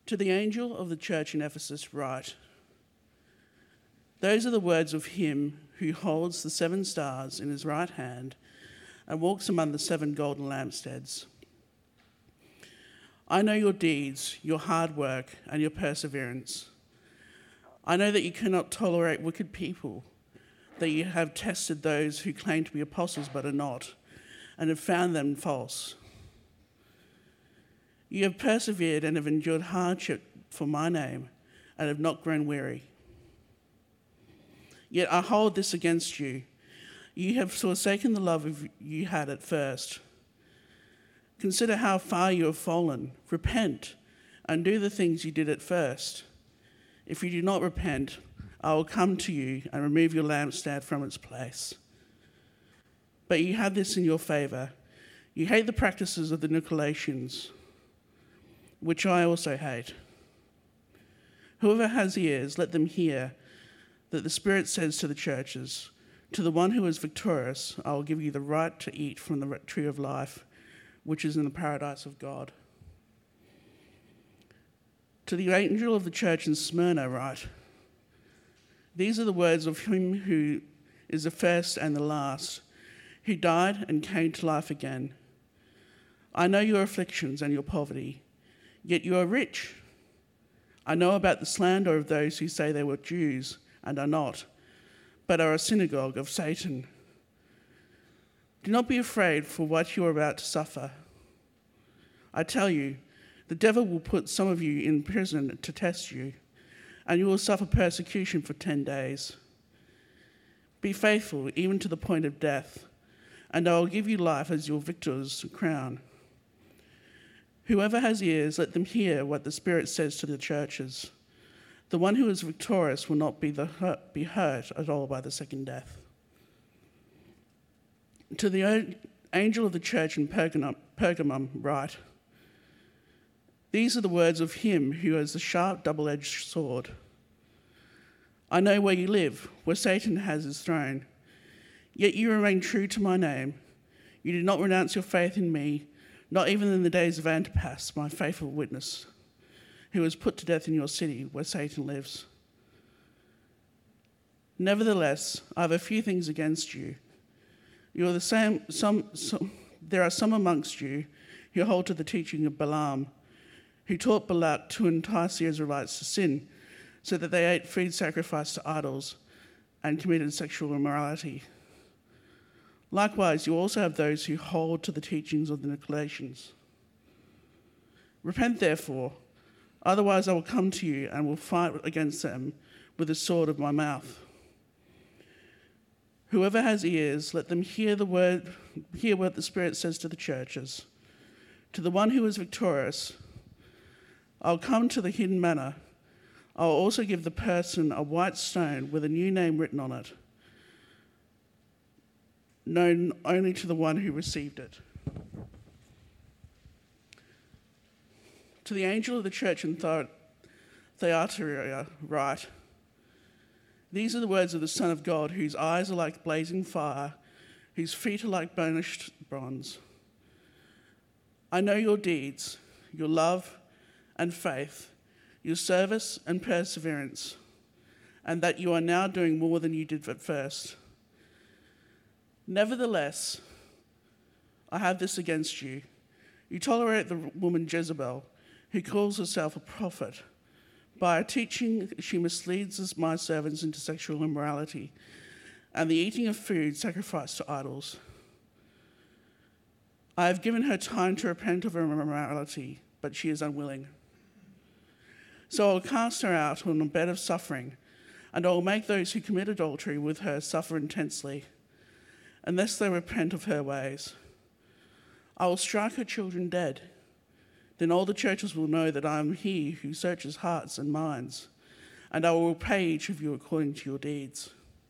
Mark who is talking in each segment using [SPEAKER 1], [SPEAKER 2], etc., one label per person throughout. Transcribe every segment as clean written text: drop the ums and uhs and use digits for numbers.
[SPEAKER 1] To the angel of the church in Ephesus write, those are the words of him who holds the 7 stars in his right hand and walks among the 7 golden lampstands. I know your deeds, your hard work, and your perseverance. I know that you cannot tolerate wicked people, that you have tested those who claim to be apostles but are not, and have found them false. You have persevered and have endured hardship for my name and have not grown weary. Yet I hold this against you. You have forsaken the love you had at first. Consider how far you have fallen. Repent and do the things you did at first. If you do not repent, I will come to you and remove your lampstand from its place. But you have this in your favour. You hate the practices of the Nicolaitans, which I also hate. Whoever has ears, let them hear that the Spirit says to the churches, to the one who is victorious, I will give you the right to eat from the tree of life, which is in the paradise of God. To the angel of the church in Smyrna write, these are the words of him who is the first and the last, who died and came to life again. I know your afflictions and your poverty, yet you are rich. I know about the slander of those who say they were Jews and are not, but are a synagogue of Satan. Do not be afraid for what you are about to suffer. I tell you, the devil will put some of you in prison to test you, and you will suffer persecution for 10 days. Be faithful even to the point of death, and I will give you life as your victor's crown. Whoever has ears, let them hear what the Spirit says to the churches. The one who is victorious will not be hurt at all by the second death. To the angel of the church in Pergamum write, these are the words of him who has the sharp double-edged sword. I know where you live, where Satan has his throne. Yet you remain true to my name. You did not renounce your faith in me, not even in the days of Antipas, my faithful witness, who was put to death in your city where Satan lives. Nevertheless, I have a few things against you. You are the same. There are some amongst you who hold to the teaching of Balaam, who taught Balak to entice the Israelites to sin, so that they ate food sacrificed to idols and committed sexual immorality. Likewise, you also have those who hold to the teachings of the Nicolaitans. Repent, therefore, otherwise I will come to you and will fight against them with the sword of my mouth. Whoever has ears, let them hear what the Spirit says to the churches. To the one who is victorious, I'll come to the hidden manna. I'll also give the person a white stone with a new name written on it, known only to the one who received it. To the angel of the church in Thyatira write, these are the words of the Son of God, whose eyes are like blazing fire, whose feet are like burnished bronze. I know your deeds, your love and faith, your service and perseverance, and that you are now doing more than you did at first. Nevertheless, I have this against you. You tolerate the woman Jezebel, who calls herself a prophet. By her teaching, she misleads my servants into sexual immorality and the eating of food sacrificed to idols. I have given her time to repent of her immorality, but she is unwilling. So I will cast her out on a bed of suffering, and I will make those who commit adultery with her suffer intensely, unless they repent of her ways. I will strike her children dead. Then all the churches will know that I am he who searches hearts and minds, and I will repay each of you according to your deeds.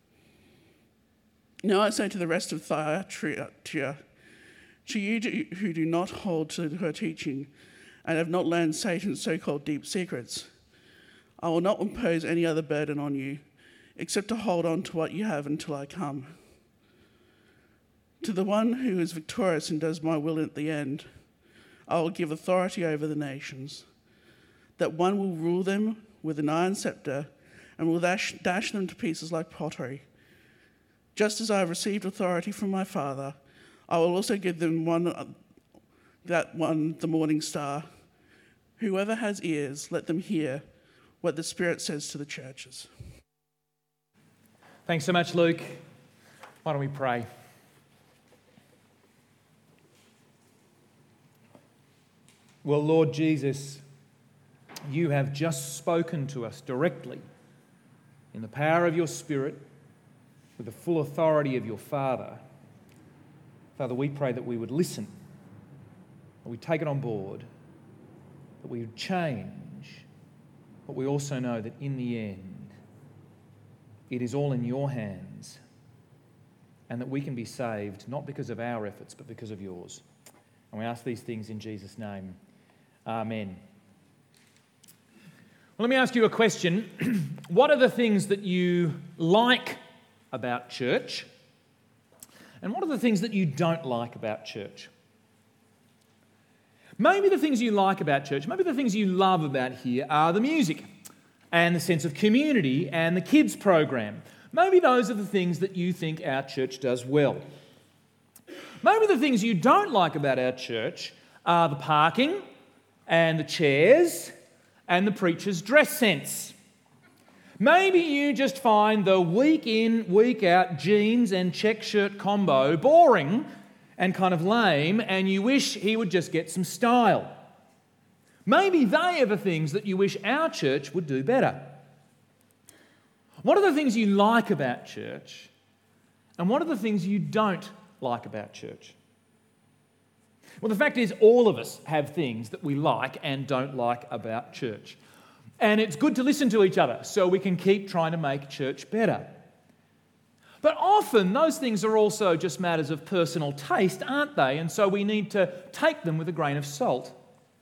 [SPEAKER 1] Now I say to the rest of Thyatira, to you who do not hold to her teaching and have not learned Satan's so-called deep secrets, I will not impose any other burden on you, except to hold on to what you have until I come. To the one who is victorious and does my will at the end, I will give authority over the nations. that one will rule them with an iron scepter and will dash them to pieces like pottery. Just as I have received authority from my Father, I will also give them the morning star. Whoever has ears, let them hear what the Spirit says to the churches."
[SPEAKER 2] Thanks so much, Luke. Why don't we pray? Well, Lord Jesus, you have just spoken to us directly in the power of your Spirit, with the full authority of your Father. Father, we pray that we would listen, that we take it on board, that we would change, but we also know that in the end, it is all in your hands, and that we can be saved not because of our efforts, but because of yours. And we ask these things in Jesus' name. Amen. Well, let me ask you a question. What are the things that you like about church? And what are the things that you don't like about church? Maybe the things you like about church, maybe the things you love about here are the music and the sense of community and the kids program. Maybe those are the things that you think our church does well. Maybe the things you don't like about our church are the parking and the chairs and the preacher's dress sense. Maybe you just find the week in, week out jeans and check shirt combo boring and kind of lame, and you wish he would just get some style. Maybe they are the things that you wish our church would do better. What are the things you like about church, and what are the things you don't like about church? Well, the fact is, all of us have things that we like and don't like about church. And it's good to listen to each other so we can keep trying to make church better. But often those things are also just matters of personal taste, aren't they? And so we need to take them with a grain of salt.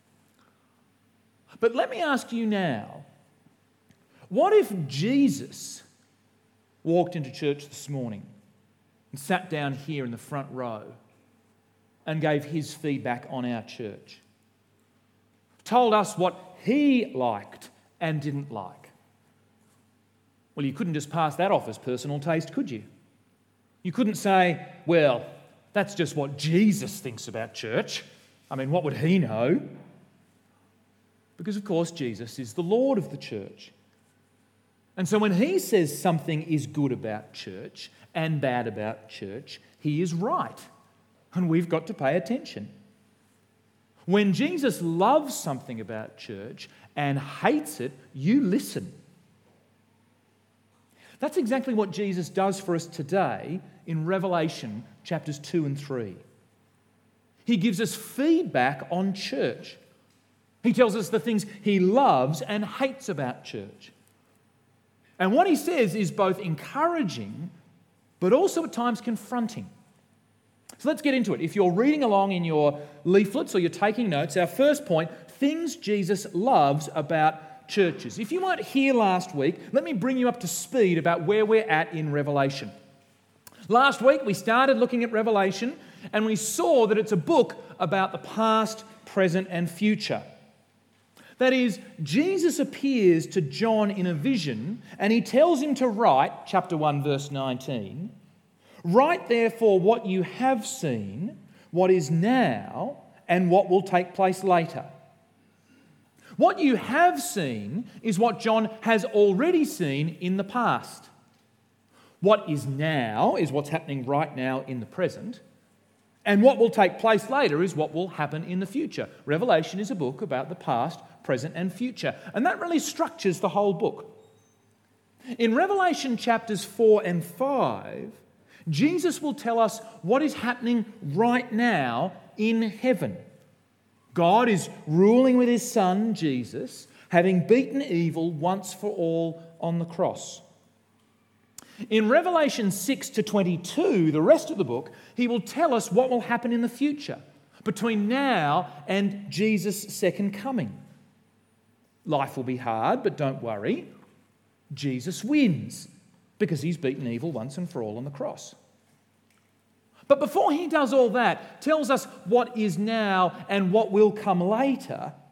[SPEAKER 2] But let me ask you now, what if Jesus walked into church this morning and sat down here in the front row and gave his feedback on our church? Told us what he liked and didn't like. Well, you couldn't just pass that off as personal taste, could you? You couldn't say, well, that's just what Jesus thinks about church. I mean, what would he know? Because, of course, Jesus is the Lord of the church. And so when he says something is good about church and bad about church, he is right. And we've got to pay attention. When Jesus loves something about church and hates it, you listen. That's exactly what Jesus does for us today in Revelation chapters 2 and 3. He gives us feedback on church. He tells us the things he loves and hates about church. And what he says is both encouraging, but also at times confronting. So let's get into it. If you're reading along in your leaflets or you're taking notes, our first point, things Jesus loves about churches. If you weren't here last week, let me bring you up to speed about where we're at in Revelation. Last week we started looking at Revelation and we saw that it's a book about the past, present and future. That is, Jesus appears to John in a vision and he tells him to write, chapter 1 verse 19, "Write therefore what you have seen, what is now, and what will take place later." What you have seen is what John has already seen in the past. What is now is what's happening right now in the present. And what will take place later is what will happen in the future. Revelation is a book about the past, present and future. And that really structures the whole book. In Revelation chapters 4 and 5, Jesus will tell us what is happening right now in heaven. God is ruling with his Son, Jesus, having beaten evil once for all on the cross. In Revelation 6 to 22, the rest of the book, he will tell us what will happen in the future between now and Jesus' second coming. Life will be hard, but don't worry. Jesus wins because he's beaten evil once and for all on the cross. But before he does all that, tells us what is now and what will come later,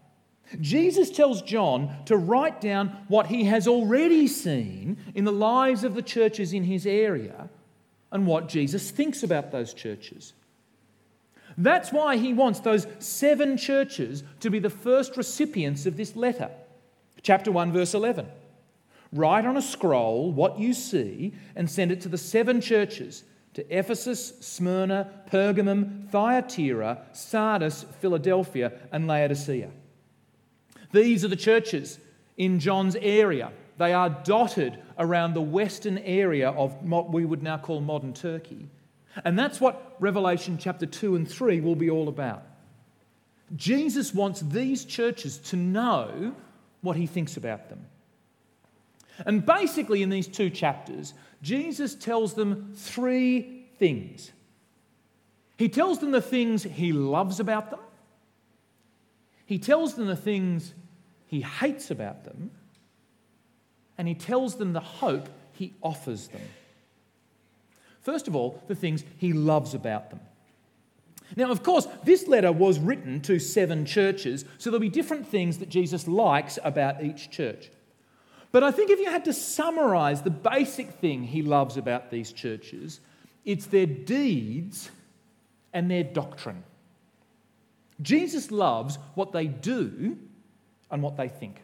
[SPEAKER 2] Jesus tells John to write down what he has already seen in the lives of the churches in his area and what Jesus thinks about those churches. That's why he wants those 7 churches to be the first recipients of this letter. Chapter 1, verse 11. Write on a scroll what you see and send it to the 7 churches, to Ephesus, Smyrna, Pergamum, Thyatira, Sardis, Philadelphia, and Laodicea. These are the churches in John's area. They are dotted around the western area of what we would now call modern Turkey. And that's what Revelation chapter 2 and 3 will be all about. Jesus wants these churches to know what he thinks about them. And basically in these 2 chapters, Jesus tells them 3 things. He tells them the things he loves about them. He tells them the things he hates about them. And he tells them the hope he offers them. First of all, the things he loves about them. Now, of course, this letter was written to 7 churches, so there'll be different things that Jesus likes about each church. But I think if you had to summarise the basic thing he loves about these churches, it's their deeds and their doctrine. Jesus loves what they do and what they think.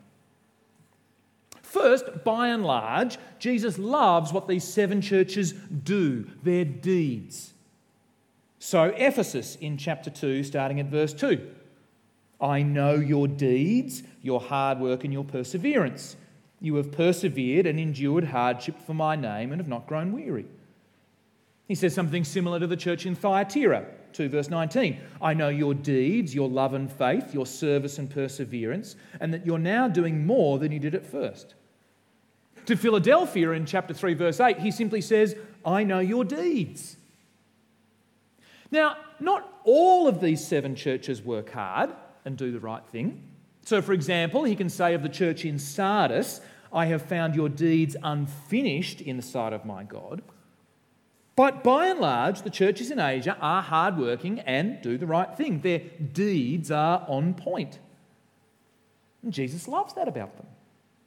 [SPEAKER 2] First, by and large, Jesus loves what these 7 churches do, their deeds. So Ephesus in chapter 2, starting at verse 2. I know your deeds, your hard work and your perseverance. You have persevered and endured hardship for my name and have not grown weary. He says something similar to the church in Thyatira, 2 verse 19. I know your deeds, your love and faith, your service and perseverance, and that you're now doing more than you did at first. To Philadelphia in chapter 3 verse 8, he simply says, I know your deeds. Now, not all of these 7 churches work hard and do the right thing. So, for example, he can say of the church in Sardis, I have found your deeds unfinished in the sight of my God. But by and large, the churches in Asia are hardworking and do the right thing. Their deeds are on point. And Jesus loves that about them.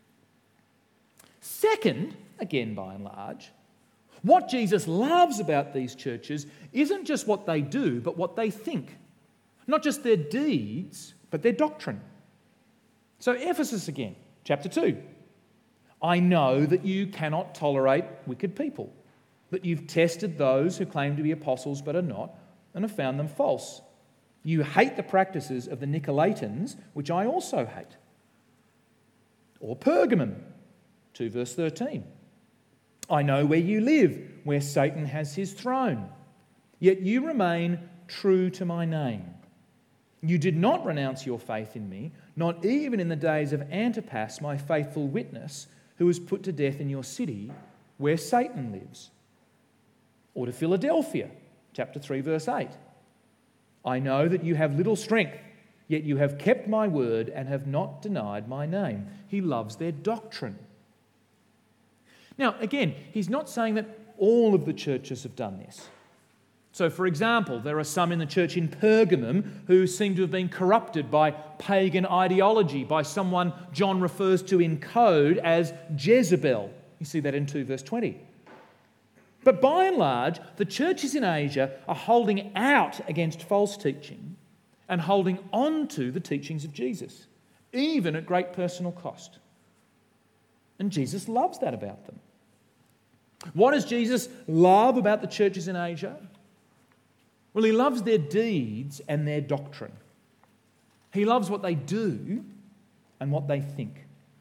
[SPEAKER 2] Second, again by and large, what Jesus loves about these churches isn't just what they do, but what they think. Not just their deeds, but their doctrine. So Ephesus again, chapter 2. I know that you cannot tolerate wicked people, that you've tested those who claim to be apostles but are not, and have found them false. You hate the practices of the Nicolaitans, which I also hate. Or Pergamum, 2 verse 13. I know where you live, where Satan has his throne. Yet you remain true to my name. You did not renounce your faith in me, not even in the days of Antipas, my faithful witness, who was put to death in your city, where Satan lives. Or to Philadelphia, chapter 3, verse 8. I know that you have little strength, yet you have kept my word and have not denied my name. He loves their doctrine. Now, again, he's not saying that all of the churches have done this. So, for example, there are some in the church in Pergamum who seem to have been corrupted by pagan ideology, by someone John refers to in code as Jezebel. You see that in 2 verse 20. But by and large, the churches in Asia are holding out against false teaching and holding on to the teachings of Jesus, even at great personal cost. And Jesus loves that about them. What does Jesus love about the churches in Asia? Well, he loves their deeds and their doctrine. He loves what they do and what they think.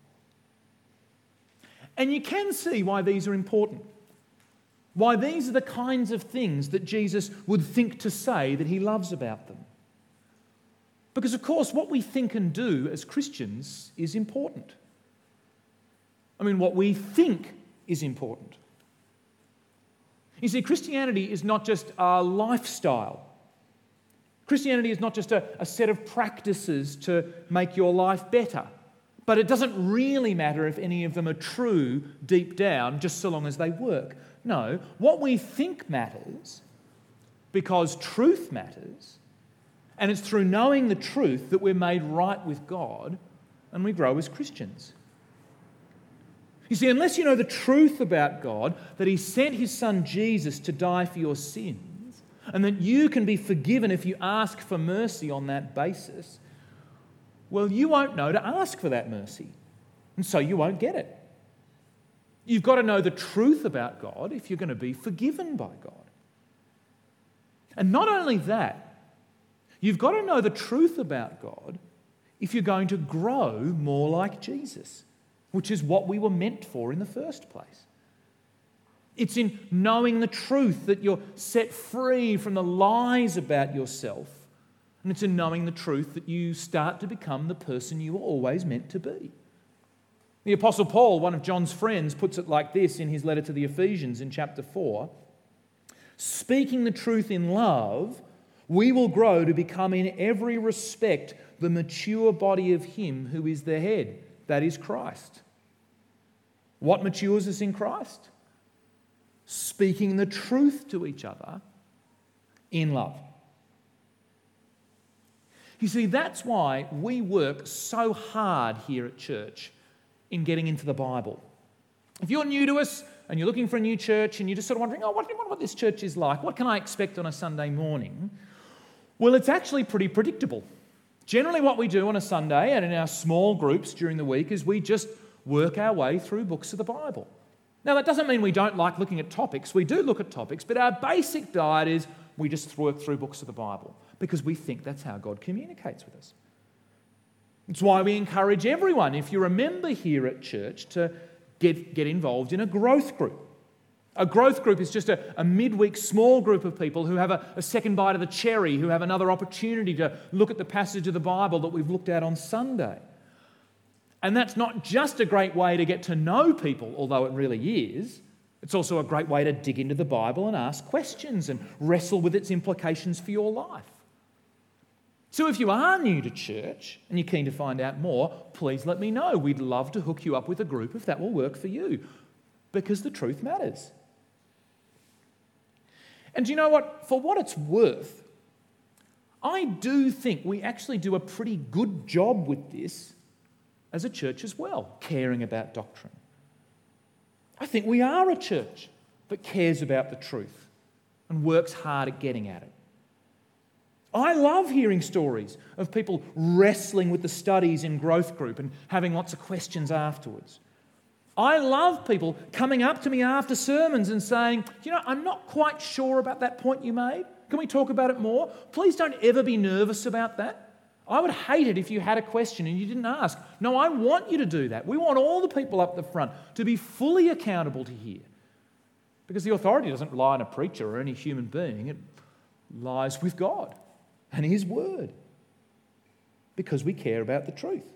[SPEAKER 2] And you can see why these are important. Why these are the kinds of things that Jesus would think to say that he loves about them. Because, of course, what we think and do as Christians is important. I mean, what we think is important. You see, Christianity is not just a lifestyle. Christianity is not just a set of practices to make your life better. But it doesn't really matter if any of them are true deep down, just so long as they work. No, what we think matters because truth matters, And it's through knowing the truth that we're made right with God and we grow as Christians. You see, unless you know the truth about God, that He sent His Son Jesus to die for your sins, and that you can be forgiven if you ask for mercy on that basis, well, you won't know to ask for that mercy, and so you won't get it. You've got to know the truth about God if you're going to be forgiven by God. And not only that, you've got to know the truth about God if you're going to grow more like Jesus, which is what we were meant for in the first place. It's in knowing the truth that you're set free from the lies about yourself, and it's in knowing the truth that you start to become the person you were always meant to be. The Apostle Paul, one of John's friends, puts it like this in his letter to the Ephesians in chapter 4. Speaking the truth in love, we will grow to become in every respect the mature body of Him who is the head, that is Christ. What matures us in Christ? Speaking the truth to each other in love. You see, that's why we work so hard here at church in getting into the Bible. If you're new to us and you're looking for a new church and you're just sort of wondering, I wonder what this church is like, what can I expect on a Sunday morning? Well, it's actually pretty predictable. Generally what we do on a Sunday and in our small groups during the week is we just work our way through books of the Bible. Now, that doesn't mean we don't like looking at topics. We do look at topics, but our basic diet is we just work through books of the Bible because we think that's how God communicates with us. It's why we encourage everyone, if you're a member here at church, to get involved in a growth group. A growth group is just a midweek small group of people who have a second bite of the cherry, who have another opportunity to look at the passage of the Bible that we've looked at on Sunday. And that's not just a great way to get to know people, although it really is. It's also a great way to dig into the Bible and ask questions and wrestle with its implications for your life. So if you are new to church and you're keen to find out more, please let me know. We'd love to hook you up with a group if that will work for you, because the truth matters. And do you know what? For what it's worth, I do think we actually do a pretty good job with this as a church as well, caring about doctrine. I think we are a church that cares about the truth and works hard at getting at it. I love hearing stories of people wrestling with the studies in growth group and having lots of questions afterwards. I love people coming up to me after sermons and saying, I'm not quite sure about that point you made. Can we talk about it more? Please don't ever be nervous about that. I would hate it if you had a question and you didn't ask. No, I want you to do that. We want all the people up the front to be fully accountable to hear. Because the authority doesn't lie on a preacher or any human being. It lies with God and His Word. Because we care about the truth.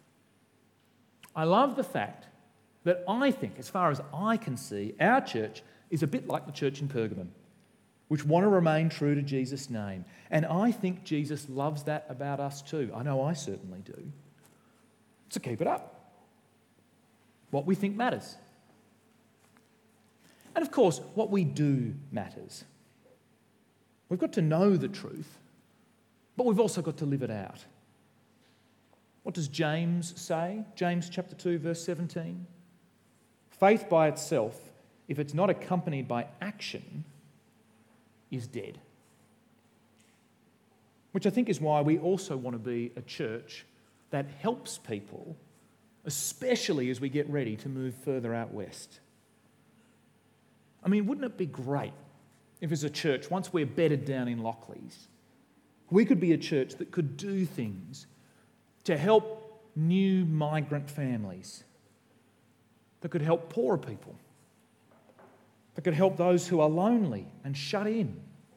[SPEAKER 2] I love the fact that I think, as far as I can see, our church is a bit like the church in Pergamum, which want to remain true to Jesus' name. And I think Jesus loves that about us too. I know I certainly do. So keep it up. What we think matters. And of course, what we do matters. We've got to know the truth, but we've also got to live it out. What does James say? James chapter 2, verse 17. Faith by itself, if it's not accompanied by action, is dead. Which I think is why we also want to be a church that helps people, especially as we get ready to move further out west. I mean, wouldn't it be great if as a church, once we're bedded down in Lockleys, we could be a church that could do things to help new migrant families, that could help poorer people, that could help those who are lonely and shut in.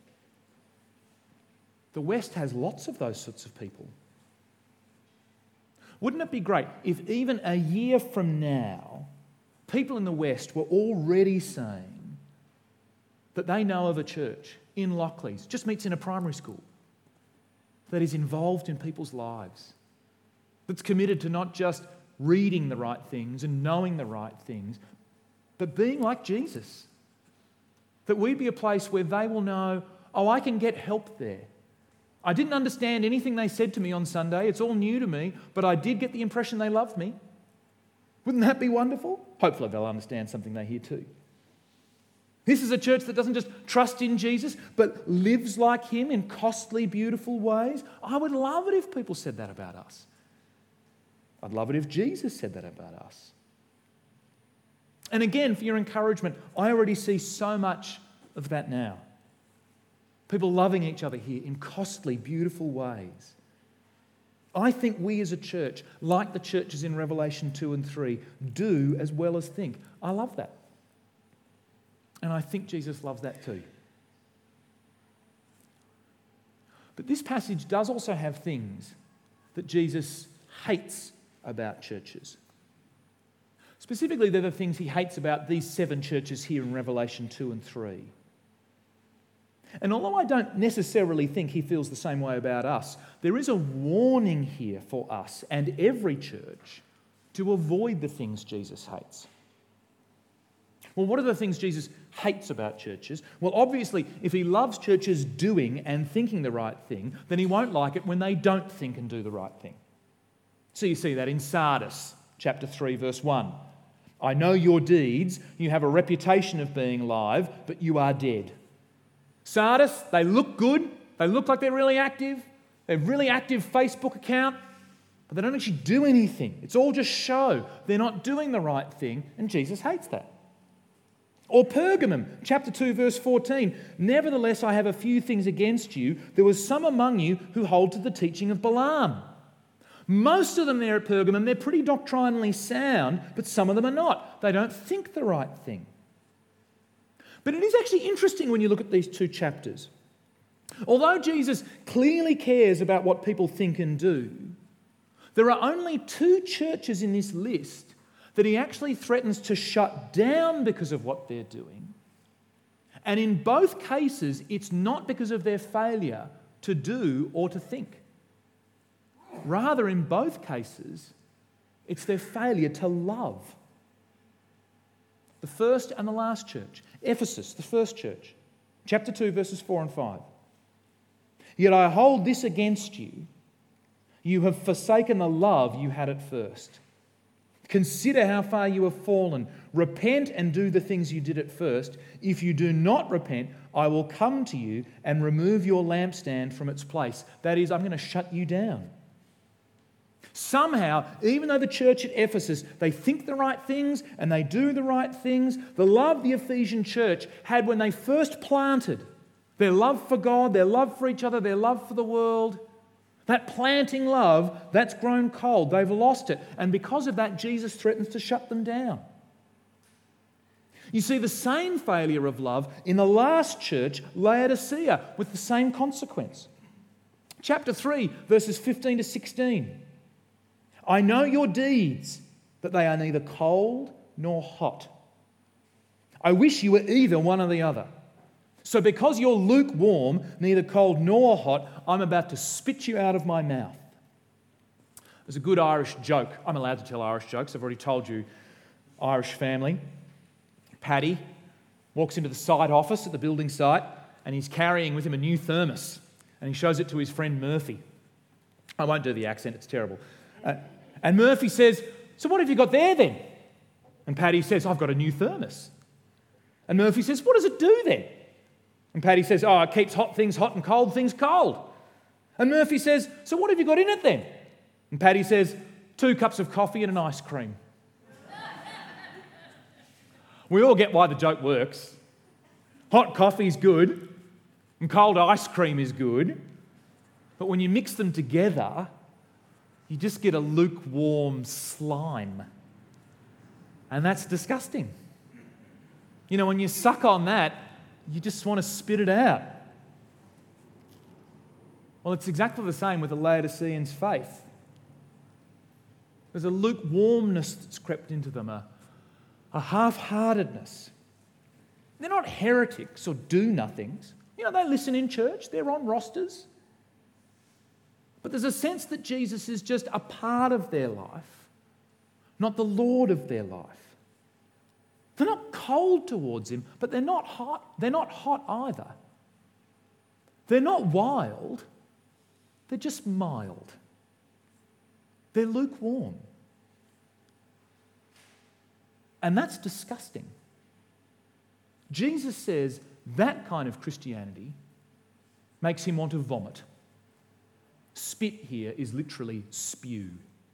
[SPEAKER 2] The West has lots of those sorts of people. Wouldn't it be great if even a year from now, people in the West were already saying that they know of a church in Lockleys, just meets in a primary school, that is involved in people's lives, that's committed to not just reading the right things and knowing the right things, but being like Jesus. That we'd be a place where they will know, I can get help there. I didn't understand anything they said to me on Sunday. It's all new to me, but I did get the impression they loved me. Wouldn't that be wonderful? Hopefully they'll understand something they hear too. This is a church that doesn't just trust in Jesus, but lives like him in costly, beautiful ways. I would love it if people said that about us. I'd love it if Jesus said that about us. And again, for your encouragement, I already see so much of that now. People loving each other here in costly, beautiful ways. I think we as a church, like the churches in Revelation 2 and 3, do as well as think. I love that. And I think Jesus loves that too. But this passage does also have things that Jesus hates about churches. Specifically, they're the things he hates about these 7 churches here in Revelation 2 and 3. And although I don't necessarily think he feels the same way about us, there is a warning here for us and every church to avoid the things Jesus hates. Well, what are the things Jesus hates about churches? Well, obviously, if he loves churches doing and thinking the right thing, then he won't like it when they don't think and do the right thing. So you see that in Sardis, chapter 3, verse 1. I know your deeds. You have a reputation of being alive, but you are dead. Sardis, they look good. They look like they're really active. They have a really active Facebook account, but they don't actually do anything. It's all just show. They're not doing the right thing, and Jesus hates that. Or Pergamum, chapter 2, verse 14. Nevertheless, I have a few things against you. There was some among you who hold to the teaching of Balaam. Most of them there at Pergamum, they're pretty doctrinally sound, but some of them are not. They don't think the right thing. But it is actually interesting when you look at these 2 chapters. Although Jesus clearly cares about what people think and do, there are only 2 churches in this list that he actually threatens to shut down because of what they're doing. And in both cases, it's not because of their failure to do or to think. Rather, in both cases, it's their failure to love. The first and the last church, Ephesus, the first church, chapter 2, verses 4 and 5. Yet I hold this against you. You have forsaken the love you had at first. Consider how far you have fallen. Repent and do the things you did at first. If you do not repent, I will come to you and remove your lampstand from its place. That is, I'm going to shut you down. Somehow, even though the church at Ephesus, they think the right things and they do the right things, the love the Ephesian church had when they first planted, their love for God, their love for each other, their love for the world, that planting love, that's grown cold. They've lost it. And because of that, Jesus threatens to shut them down. You see the same failure of love in the last church, Laodicea, with the same consequence. Chapter 3, verses 15 to 16. I know your deeds, that they are neither cold nor hot. I wish you were either one or the other. So because you're lukewarm, neither cold nor hot, I'm about to spit you out of my mouth. There's a good Irish joke. I'm allowed to tell Irish jokes. I've already told you. Irish family. Paddy walks into the site office at the building site and he's carrying with him a new thermos and he shows it to his friend Murphy. I won't do the accent, it's terrible. And Murphy says, so what have you got there then? And Paddy says, I've got a new thermos. And Murphy says, what does it do then? And Paddy says, oh, it keeps hot things hot and cold things cold. And Murphy says, so what have you got in it then? And Paddy says, 2 cups of coffee and an ice cream. We all get why the joke works. Hot coffee is good and cold ice cream is good. But when you mix them together, you just get a lukewarm slime. And that's disgusting. You know, when you suck on that, you just want to spit it out. Well, it's exactly the same with the Laodiceans' faith. There's a lukewarmness that's crept into them, a half-heartedness. They're not heretics or do-nothings. You know, they listen in church, they're on rosters. But there's a sense that Jesus is just a part of their life, not the Lord of their life. They're not cold towards him, but they're not hot. They're not hot either. They're not wild, They're just mild. They're lukewarm. And that's disgusting. Jesus says that kind of Christianity makes him want to vomit. Spit here is literally spew.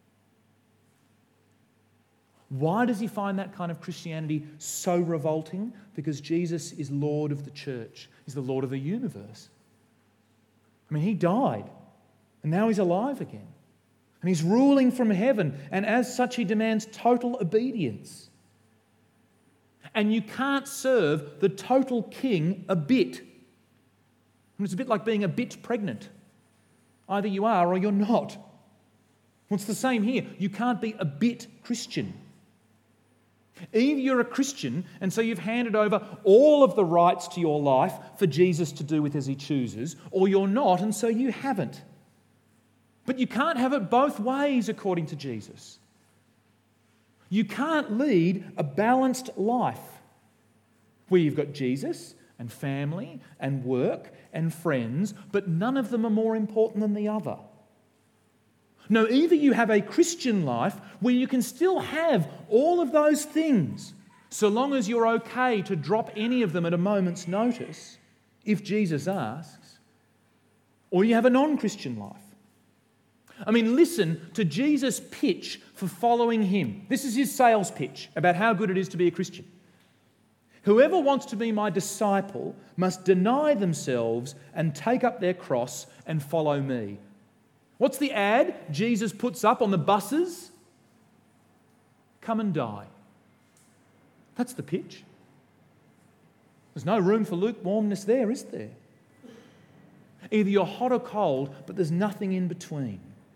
[SPEAKER 2] Why does he find that kind of Christianity so revolting? Because Jesus is Lord of the church. He's the Lord of the universe. I mean, he died, and now he's alive again. And he's ruling from heaven, and as such he demands total obedience. And you can't serve the total king a bit. And it's a bit like being a bit pregnant. Either you are or you're not. Well, it's the same here. You can't be a bit Christian. Either you're a Christian, and so you've handed over all of the rights to your life for Jesus to do with as he chooses, or you're not, and so you haven't. But you can't have it both ways according to Jesus. You can't lead a balanced life where you've got Jesus and family and work and friends, but none of them are more important than the other. No, either you have a Christian life where you can still have all of those things, so long as you're okay to drop any of them at a moment's notice, if Jesus asks, or you have a non-Christian life. I mean, listen to Jesus' pitch for following him. This is his sales pitch about how good it is to be a Christian. Whoever wants to be my disciple must deny themselves and take up their cross and follow me. What's the ad Jesus puts up on the buses? Come and die. That's the pitch. There's no room for lukewarmness there, is there? Either you're hot or cold, but there's nothing in between.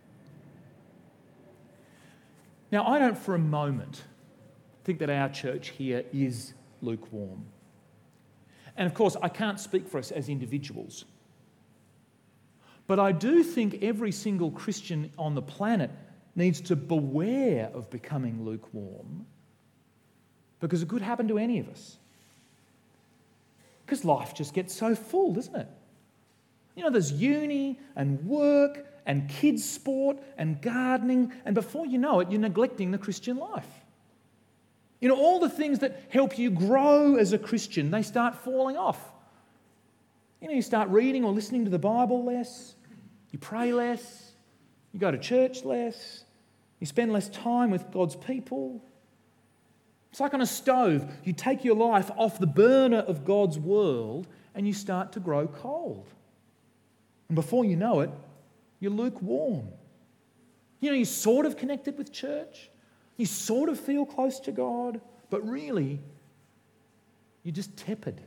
[SPEAKER 2] Now, I don't for a moment think that our church here is lukewarm. And of course, I can't speak for us as individuals. But I do think every single Christian on the planet needs to beware of becoming lukewarm, because it could happen to any of us. Because life just gets so full, doesn't it? You know, there's uni and work and kids' sport and gardening, and before you know it, you're neglecting the Christian life. You know, all the things that help you grow as a Christian, they start falling off. You know, you start reading or listening to the Bible less, you pray less, you go to church less, you spend less time with God's people. It's like on a stove. You take your life off the burner of God's world and you start to grow cold. And before you know it, you're lukewarm. You know, you're sort of connected with church, you sort of feel close to God, but really, you're just tepid.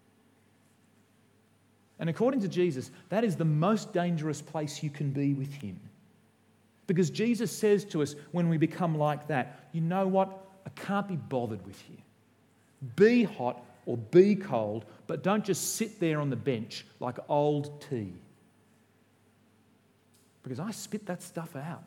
[SPEAKER 2] And according to Jesus, that is the most dangerous place you can be with him. Because Jesus says to us when we become like that, you know what? I can't be bothered with you. Be hot or be cold, but don't just sit there on the bench like old tea. Because I spit that stuff out.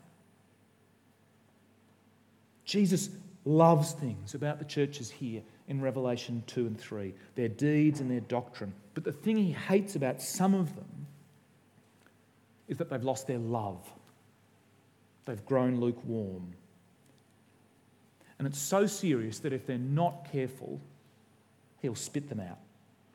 [SPEAKER 2] Jesus loves things about the churches here in Revelation 2 and 3, their deeds and their doctrine. But the thing he hates about some of them is that they've lost their love. They've grown lukewarm. And it's so serious that if they're not careful, he'll spit them out.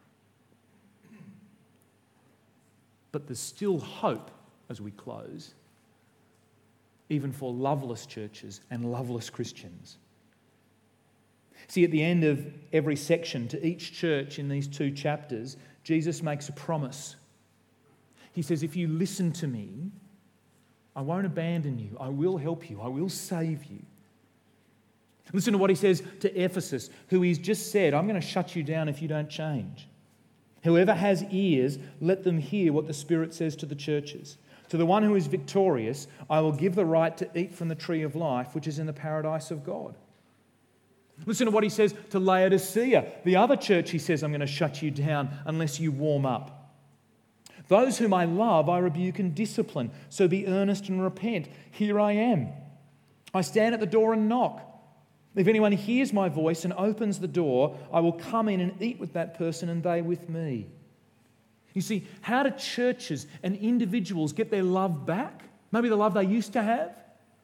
[SPEAKER 2] But there's still hope as we close, even for loveless churches and loveless Christians. See, at the end of every section to each church in these 2 chapters, Jesus makes a promise. He says, if you listen to me, I won't abandon you. I will help you. I will save you. Listen to what he says to Ephesus, who he's just said, I'm going to shut you down if you don't change. Whoever has ears, let them hear what the Spirit says to the churches. To the one who is victorious, I will give the right to eat from the tree of life, which is in the paradise of God. Listen to what he says to Laodicea. The other church, he says, I'm going to shut you down unless you warm up. Those whom I love, I rebuke and discipline. So be earnest and repent. Here I am. I stand at the door and knock. If anyone hears my voice and opens the door, I will come in and eat with that person and they with me. You see, how do churches and individuals get their love back? Maybe the love they used to have?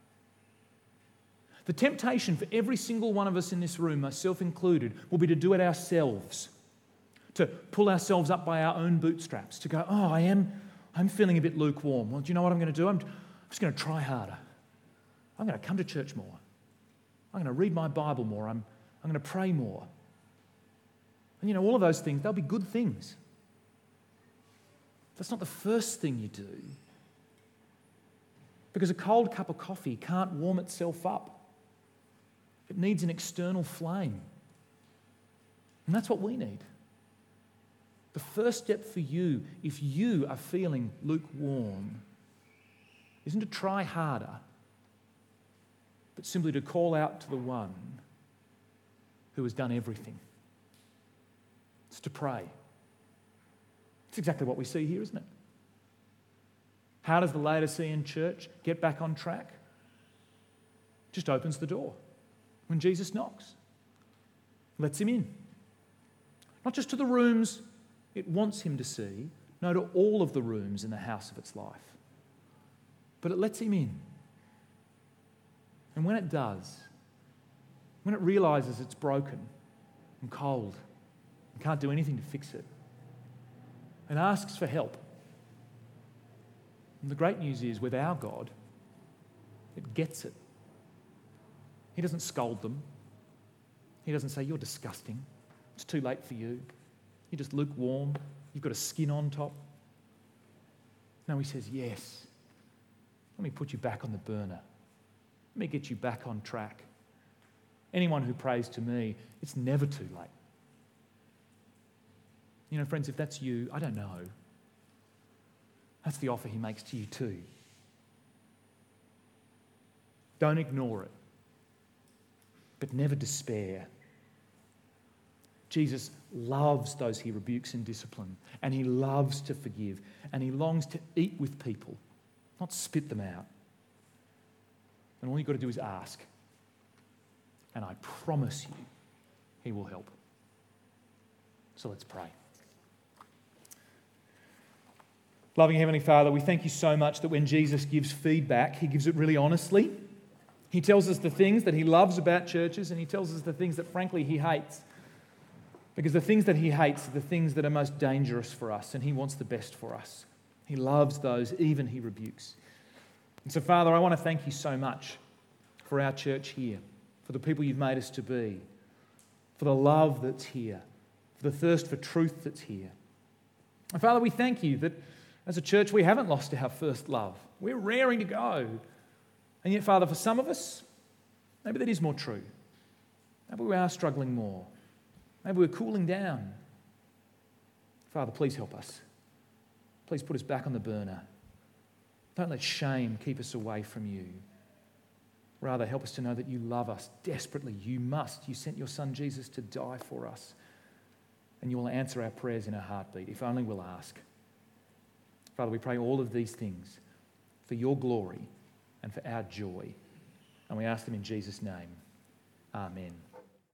[SPEAKER 2] The temptation for every single one of us in this room, myself included, will be to do it ourselves, to pull ourselves up by our own bootstraps, to go, oh, I'm feeling a bit lukewarm. Well, do you know what I'm going to do? I'm just going to try harder. I'm going to come to church more. I'm going to read my Bible more. I'm going to pray more. And all of those things, they'll be good things. That's not the first thing you do. Because a cold cup of coffee can't warm itself up. It needs an external flame. And that's what we need. The first step for you, if you are feeling lukewarm, isn't to try harder, but simply to call out to the one who has done everything. It's to pray. It's exactly what we see here, isn't it? How does the Laodicean church get back on track? Just opens the door when Jesus knocks. Lets him in. Not just to the rooms it wants him to see, no, to all of the rooms in the house of its life. But it lets him in. And when it does, when it realises it's broken and cold and can't do anything to fix it, and asks for help. And the great news is, with our God, it gets it. He doesn't scold them. He doesn't say, you're disgusting. It's too late for you. You're just lukewarm. You've got a skin on top. No, he says, yes. Let me put you back on the burner. Let me get you back on track. Anyone who prays to me, it's never too late. Friends, if that's you, I don't know. That's the offer he makes to you too. Don't ignore it, but never despair. Jesus loves those he rebukes and disciplines, and he loves to forgive, and he longs to eat with people, not spit them out. And all you've got to do is ask. And I promise you, he will help. So let's pray. Loving Heavenly Father, we thank you so much that when Jesus gives feedback, he gives it really honestly. He tells us the things that he loves about churches, and he tells us the things that, frankly, he hates. Because the things that he hates are the things that are most dangerous for us, and he wants the best for us. He loves those, even he rebukes. And so, Father, I want to thank you so much for our church here, for the people you've made us to be, for the love that's here, for the thirst for truth that's here. And Father, we thank you that as a church, we haven't lost our first love. We're raring to go. And yet, Father, for some of us, maybe that is more true. Maybe we are struggling more. Maybe we're cooling down. Father, please help us. Please put us back on the burner. Don't let shame keep us away from you. Rather, help us to know that you love us desperately. You must. You sent your Son Jesus to die for us. And you will answer our prayers in a heartbeat, if only we'll ask. Father, we pray all of these things for your glory and for our joy. And we ask them in Jesus' name. Amen.